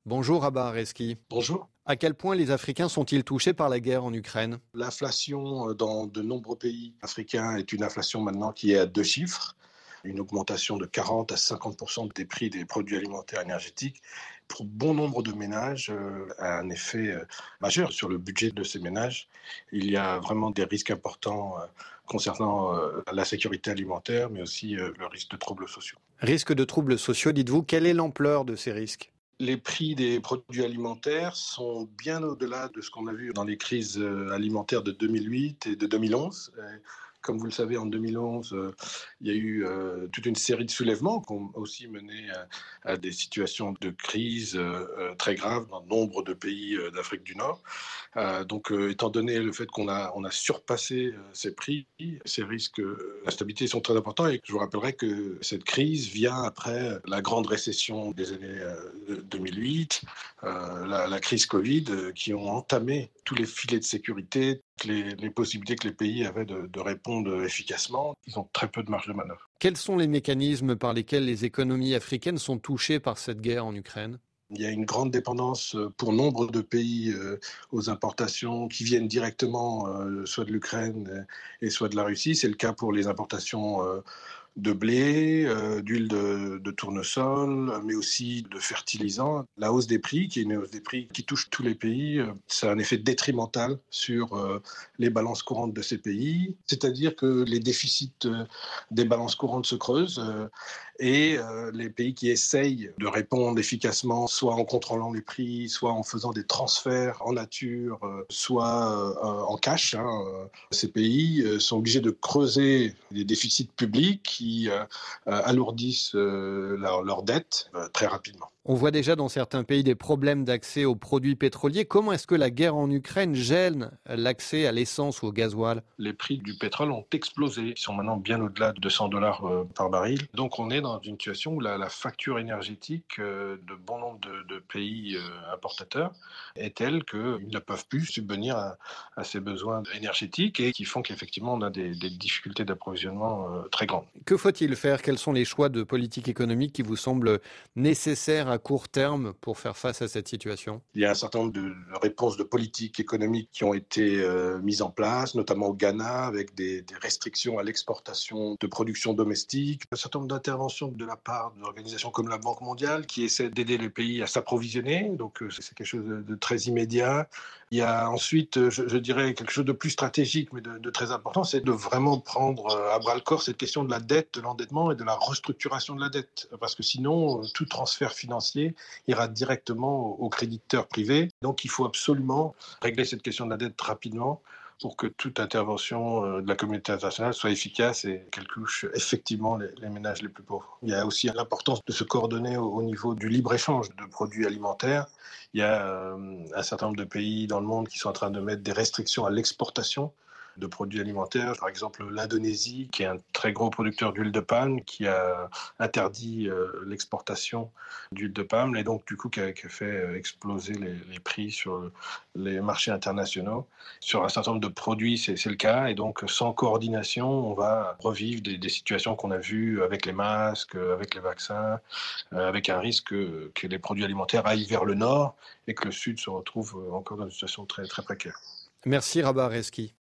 Bonjour Abba Areski. Bonjour. À quel point les Africains sont-ils touchés par la guerre en Ukraine? L'inflation dans de nombreux pays africains est une inflation maintenant qui est à deux chiffres, une augmentation de 40 à 50% des prix des produits alimentaires énergétiques. Pour bon nombre de ménages, a un effet majeur sur le budget de ces ménages. Il y a vraiment des risques importants concernant la sécurité alimentaire, mais aussi le risque de troubles sociaux. Risque de troubles sociaux, dites-vous, quelle est l'ampleur de ces risques? Les prix des produits alimentaires sont bien au-delà de ce qu'on a vu dans les crises alimentaires de 2008 et de 2011. Comme vous le savez, en 2011, il y a eu toute une série de soulèvements qui ont aussi mené à des situations de crise très graves dans nombre de pays d'Afrique du Nord. Donc, étant donné le fait qu'on a surpassé ces prix, ces risques d'instabilité sont très importants. Et je vous rappellerai que cette crise vient après la grande récession des années 2008, la crise Covid, qui ont entamé tous les filets de sécurité, les possibilités que les pays avaient de répondre efficacement. Ils ont très peu de marge de manœuvre. Quels sont les mécanismes par lesquels les économies africaines sont touchées par cette guerre en Ukraine? Il y a une grande dépendance pour nombre de pays aux importations qui viennent directement soit de l'Ukraine et soit de la Russie. C'est le cas pour les importations de blé, d'huile de tournesol, mais aussi de fertilisants. La hausse des prix, qui est une hausse des prix qui touche tous les pays, ça a un effet détrimental sur les balances courantes de ces pays. C'est-à-dire que les déficits des balances courantes se creusent et les pays qui essayent de répondre efficacement, soit en contrôlant les prix, soit en faisant des transferts en nature, soit en cash, ces pays sont obligés de creuser des déficits publics qui alourdissent leur dette très rapidement. On voit déjà dans certains pays des problèmes d'accès aux produits pétroliers. Comment est-ce que la guerre en Ukraine gêne l'accès à l'essence ou au gasoil? Les prix du pétrole ont explosé. Ils sont maintenant bien au-delà de $200 par baril. Donc on est dans une situation où la facture énergétique de bon nombre de pays importateurs est telle qu'ils ne peuvent plus subvenir à ces besoins énergétiques et qui font qu'effectivement on a des difficultés d'approvisionnement très grandes. Que faut-il faire? Quels sont les choix de politique économique qui vous semblent nécessaires à court terme pour faire face à cette situation? Il y a un certain nombre de réponses de politiques économiques qui ont été mises en place, notamment au Ghana, avec des restrictions à l'exportation de production domestique, un certain nombre d'interventions de la part d'organisations comme la Banque mondiale qui essaient d'aider les pays à s'approvisionner, donc c'est quelque chose de très immédiat. Il y a ensuite, je dirais, quelque chose de plus stratégique, mais de très important, c'est de vraiment prendre à bras-le-corps cette question de la dette, de l'endettement et de la restructuration de la dette, parce que sinon, tout transfert financier ira directement aux créditeurs privés. Donc il faut absolument régler cette question de la dette rapidement pour que toute intervention de la communauté internationale soit efficace et qu'elle touche effectivement les ménages les plus pauvres. Il y a aussi l'importance de se coordonner au niveau du libre-échange de produits alimentaires. Il y a un certain nombre de pays dans le monde qui sont en train de mettre des restrictions à l'exportation de produits alimentaires. Par exemple, l'Indonésie, qui est un très gros producteur d'huile de palme, qui a interdit l'exportation d'huile de palme et donc du coup qui a fait exploser les prix sur les marchés internationaux. Sur un certain nombre de produits, c'est le cas et donc sans coordination, on va revivre des situations qu'on a vues avec les masques, avec les vaccins, avec un risque que les produits alimentaires aillent vers le nord et que le sud se retrouve encore dans une situation très, très précaire. Merci Rabat Reski.